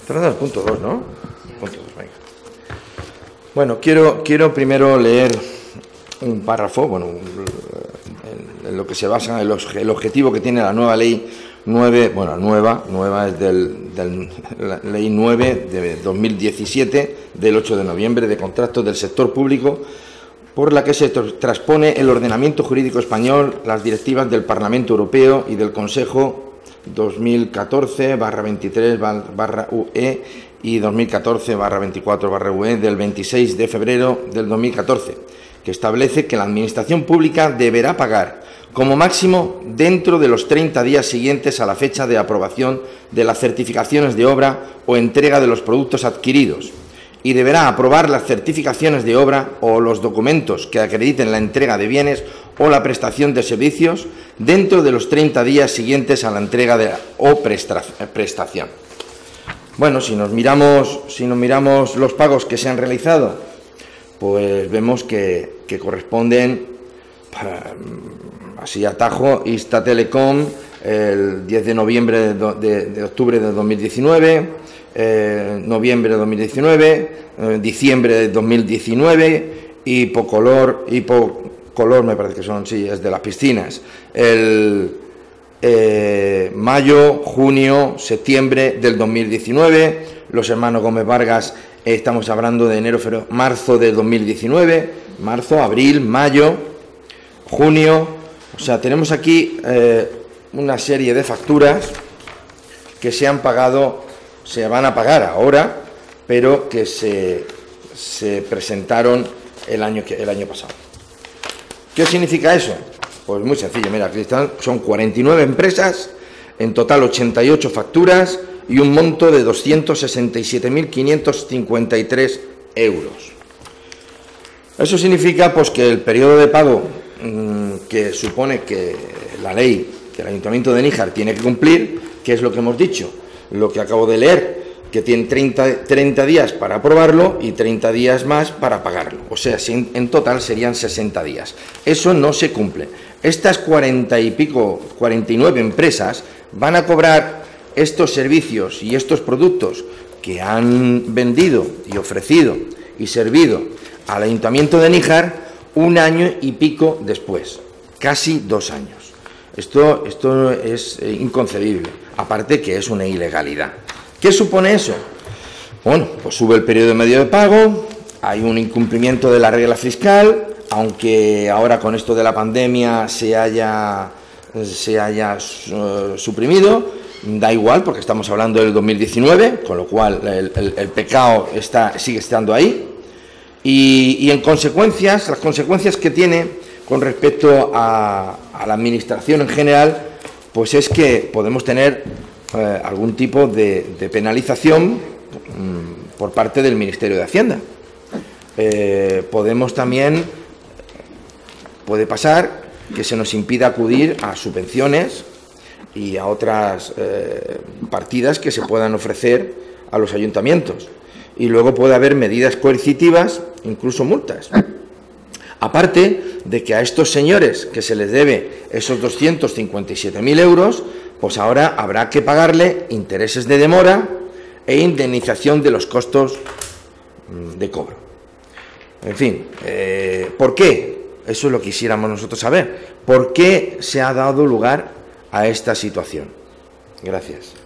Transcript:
Estamos en el punto 2, ¿no? Punto 2, venga. Bueno, quiero primero leer un párrafo, bueno, en lo que se basa el objetivo que tiene la nueva ley 9, bueno, nueva es la ley 9 de 2017, del 8 de noviembre, de contratos del sector público, por la que se transpone el ordenamiento jurídico español las directivas del Parlamento Europeo y del Consejo 2014/23/UE y 2014/24/UE del 26 de febrero del 2014, que establece que la Administración Pública deberá pagar como máximo dentro de los 30 días siguientes a la fecha de aprobación de las certificaciones de obra o entrega de los productos adquiridos, y deberá aprobar las certificaciones de obra o los documentos que acrediten la entrega de bienes o la prestación de servicios dentro de los 30 días siguientes a la entrega o prestación. Bueno, si nos miramos los pagos que se han realizado, pues vemos que corresponden, así a tajo, Ista Telecom el 10 de noviembre de octubre de 2019, noviembre de 2019, diciembre de 2019, Hipocolor me parece que son, sí, es de las piscinas, el mayo, junio, septiembre del 2019, los hermanos Gómez Vargas, estamos hablando de enero, febrero, marzo de 2019, marzo, abril, mayo, junio, o sea, tenemos aquí una serie de facturas que se han pagado, se van a pagar ahora, pero que se presentaron el año pasado. ¿Qué significa eso? Pues muy sencillo, mira, aquí están, son 49 empresas, en total 88 facturas y un monto de 267.553 euros. Eso significa pues que el periodo de pago que supone que la ley que el Ayuntamiento de Níjar tiene que cumplir, que es lo que hemos dicho, lo que acabo de leer, que tiene 30 días para aprobarlo y 30 días más para pagarlo. O sea, en total serían 60 días. Eso no se cumple. Estas 49 empresas van a cobrar estos servicios y estos productos que han vendido y ofrecido y servido al Ayuntamiento de Níjar un año y pico después, casi 2 años. Esto es inconcebible, aparte que es una ilegalidad. ¿Qué supone eso? Bueno, pues sube el periodo medio de pago, hay un incumplimiento de la regla fiscal, aunque ahora con esto de la pandemia se haya suprimido, da igual porque estamos hablando del 2019, con lo cual el pecado sigue estando ahí, y en consecuencias, las consecuencias que tiene con respecto a la administración en general, pues es que podemos tener algún tipo de penalización por parte del Ministerio de Hacienda. Puede pasar que se nos impida acudir a subvenciones y a otras partidas que se puedan ofrecer a los ayuntamientos. Y luego puede haber medidas coercitivas, incluso multas. Aparte de que a estos señores que se les debe esos 257.000 euros, pues ahora habrá que pagarle intereses de demora e indemnización de los costos de cobro. En fin, ¿por qué? Eso es lo que quisiéramos nosotros saber. ¿Por qué se ha dado lugar a esta situación? Gracias.